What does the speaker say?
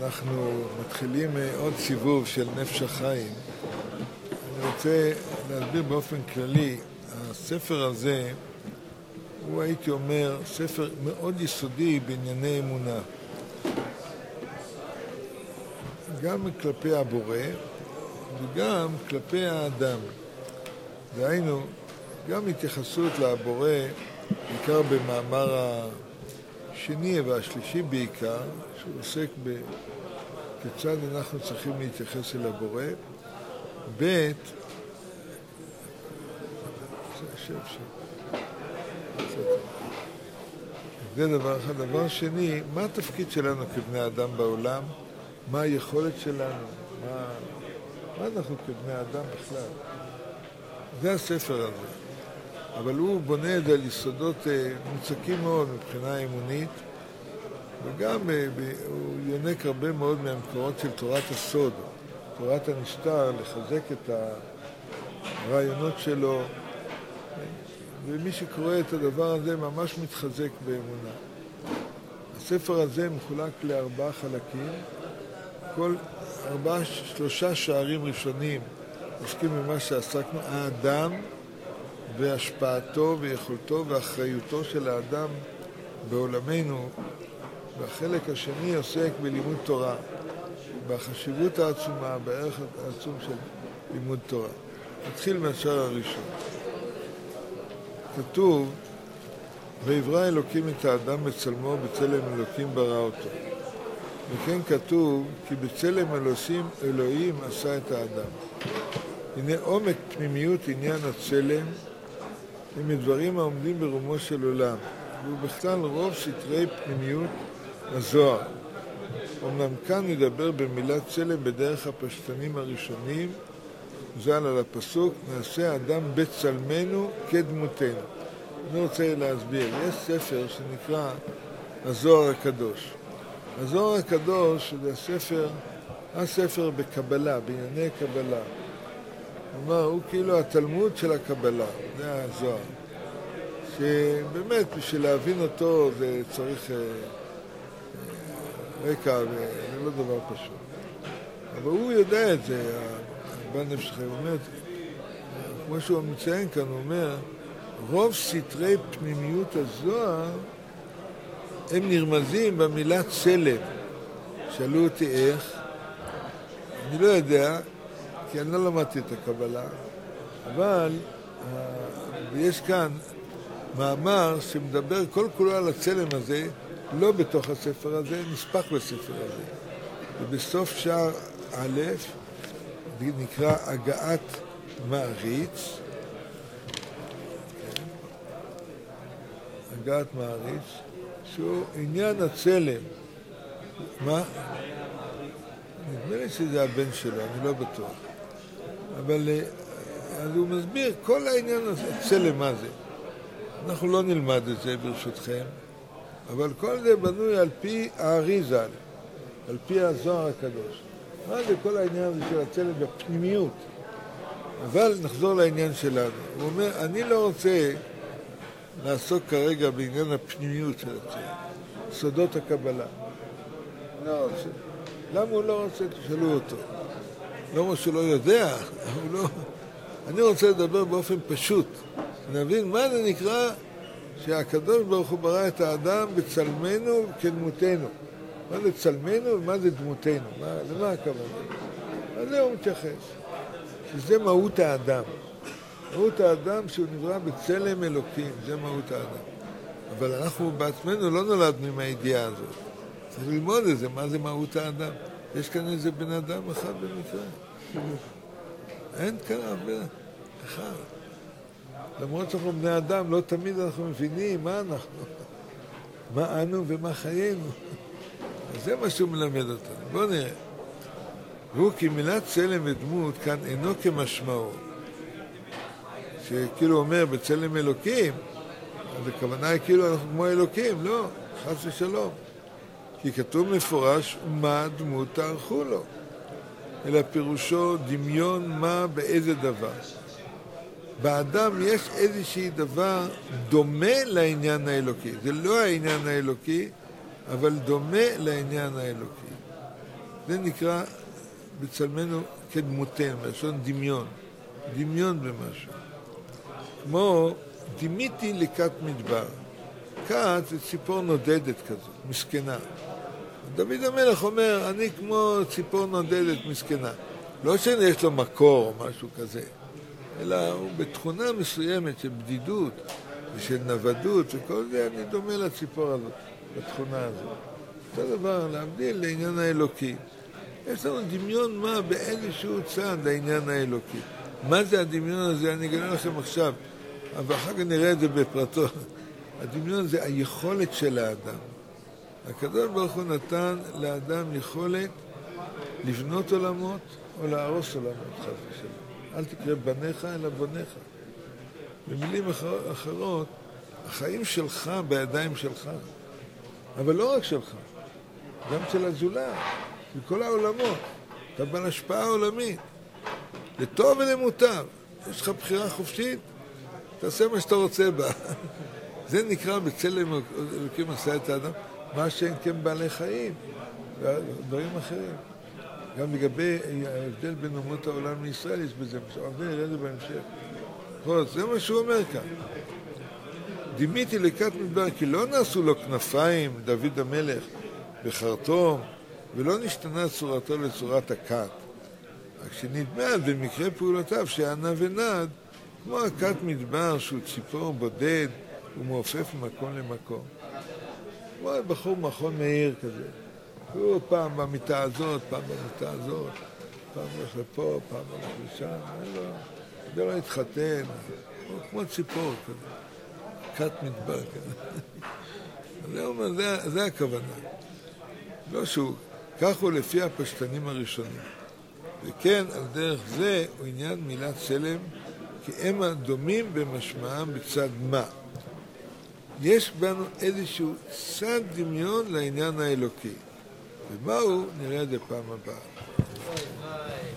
אנחנו מתחילים עוד סיבוב של נפש החיים. אני רוצה להסביר באופן כללי, הספר הזה הוא, הייתי אומר, ספר מאוד יסודי בענייני אמונה. גם כלפי הבורא וגם כלפי האדם. דהיינו, גם התייחסות לבורא, בעיקר במאמר השני והשלישי בעיקר, שהוא עוסק כיצד אנחנו צריכים להתייחס אל הבורא. ב' זה דבר אחד. דבר שני, מה התפקיד שלנו כבני אדם בעולם? מה היכולת שלנו? מה אנחנו כבני אדם בכלל? זה הספר הזה. אבל הוא בונה את זה על יסודות מוצקים מאוד מבחינה אמונית, וגם הוא יונק הרבה מאוד מהמקורות של תורת הסוד, תורת הנסתר, לחזק את הרעיונות שלו. ומי שקורא את הדבר הזה ממש מתחזק באמונה. הספר הזה מחולק לארבעה חלקים. כל שלושה שערים ראשונים עוסקים במה שעסקנו, האדם והשפעתו ויכולתו ואחריותו של האדם בעולמנו, והחלק השני עוסק בלימוד תורה, בחשיבות העצומה, בערך העצום של לימוד תורה. נתחיל מהשער הראשון. כתוב, ויברא אלוקים את האדם בצלמו, בצלם אלוקים ברא אותו. וכן כתוב, כי בצלם אלוהים עשה את האדם. הנה עומק פנימיות עניין הצלם, הם הדברים העומדים ברומו של עולם, והוא בכלל רוב סתרי פנימיות הזוהר. אמנם כאן נדבר במילת צלם בדרך הפשטנים הראשונים, ז"ל על הפסוק, נעשה אדם בצלמנו כדמותנו. אני רוצה להסביר, יש ספר שנקרא הזוהר הקדוש. הזוהר הקדוש זה הספר בקבלה, בענייני קבלה. כלומר, הוא כאילו התלמוד של הקבלה, זה הזוהר. שבאמת, בשביל להבין אותו, זה צריך רקע, זה לא דבר פשוט. אבל הוא יודע את זה, הבן נפש חיים. הוא אומר, כמו שהוא מציין כאן, הוא אומר, רוב סתרי פנימיות הזוהר, הם נרמזים במילה צלם. שאלו אותי איך, אני לא יודע, כי אני לא למדתי את הקבלה, אבל יש כאן מאמר שמדבר כל כולו על הצלם הזה, לא בתוך הספר הזה, נספח בספר הזה. ובסוף שער א', נקרא הגעת מעריץ, הגעת מעריץ, שהוא עניין הצלם. מה? נדמה לי שזה הבן שלו, אני לא בטוח. אבל אז הוא מסביר כל העניין הזה, הצלם מה זה. אנחנו לא נלמד את זה ברשותכם, אבל כל זה בנוי על פי האריזה, על פי הזוהר הקדוש. מה זה כל העניין הזה של הצלם בפנימיות? אבל נחזור לעניין שלנו. הוא אומר, אני לא רוצה לעסוק כרגע בעניין הפנימיות של הצלם, סודות הקבלה. לא רוצה. למה הוא לא רוצה? תשאלו אותו. לא מה שהוא לא יודע, הוא לא... אני רוצה לדבר באופן פשוט. נבין מה זה נקרא שהקדוש ברוך הוא ברא את האדם בצלמנו כדמותנו. מה זה צלמנו ומה זה דמותנו? למה הכוונה? אז זה הוא מתייחס. שזה מהות האדם. מהות האדם שהוא נברא בצלם אלוקים, זה מהות האדם. אבל אנחנו בעצמנו לא נולדנו עם הידיעה הזאת. צריך ללמוד את זה, מה זה מהות האדם. יש כאן איזה בן אדם אחד במקרה. אין כאן הרבה אחד. למרות שאנחנו בני אדם, לא תמיד אנחנו מבינים מה אנחנו, מה אנו ומה חיינו. אז זה מה שהוא מלמד אותנו. בואו נראה. והוא כי מילת צלם ודמות כאן אינו כמשמעו. שכאילו אומר בצלם אלוקים, אז הכוונה היא כאילו אנחנו כמו אלוקים, לא, חס ושלום. כי כתוב מפורש מה דמות תערכו לו. אלא פירושו דמיון מה באיזה דבר. באדם יש איזושהי דבר דומה לעניין האלוקי. זה לא העניין האלוקי, אבל דומה לעניין האלוקי. זה נקרא בצלמנו כדמותנו, מלשון דמיון. דמיון במשהו. כמו דימיתי לכת מדבר. כת זה ציפור נודדת כזאת, מסכנה. דוד המלך אומר, אני כמו ציפור נודדת מסכנה. לא שיש לו מקור או משהו כזה, אלא הוא בתכונה מסוימת של בדידות ושל נוודות וכל זה, אני דומה לציפור הזאת, בתכונה הזאת. אותו דבר, להבדיל לעניין האלוקי. יש לנו דמיון מה באיזשהו צעד לעניין האלוקי. מה זה הדמיון הזה? אני אגלה לכם עכשיו, אבל אחר כך נראה את זה בפרטו. הדמיון זה היכולת של האדם. הקדוש ברוך הוא נתן לאדם יכולת לבנות עולמות או להרוס עולמות, חס ושלום. אל תקרא בניך אלא בוניך. במילים אחרות, החיים שלך בידיים שלך, אבל לא רק שלך, גם של הזולת, בכל העולמות. אתה בעל השפעה עולמית, לטוב ולמוטב. יש לך בחירה חופשית, תעשה מה שאתה רוצה בה. זה נקרא בצלם אלוקים עשה את האדם, מה שאין כן בעלי חיים, ודברים אחרים. גם לגבי ההבדל בין אומות העולם לישראל יש בזה, אבל נראה את זה בהמשך. זה מה שהוא אומר כאן. דימיתי לכת מדבר, כי לא נעשו לו כנפיים, דוד המלך, בחרטום, ולא נשתנה צורתו לצורת הכת. רק שנדמה במקרה פעולותיו שענה ונד, כמו הכת מדבר שהוא ציפור בודד, הוא מעופף ממקום למקום. כמו בחור מכון מאיר כזה. הוא פעם במיטה הזאת, פעם במיטה הזאת, פעם הולך לפה, פעם הולך לשם, זה לא התחתן, הוא כמו ציפור כזה, כת מדבר כזה. זה הכוונה. לא שהוא, כך הוא לפי הפשטנים הראשונים. וכן, על דרך זה הוא עניין מילת צלם, כי הם הדומים במשמעם בצד מה. יש בנו איזשהו צד דמיון לעניין האלוקי. ומהו? נראה את זה פעם הבאה.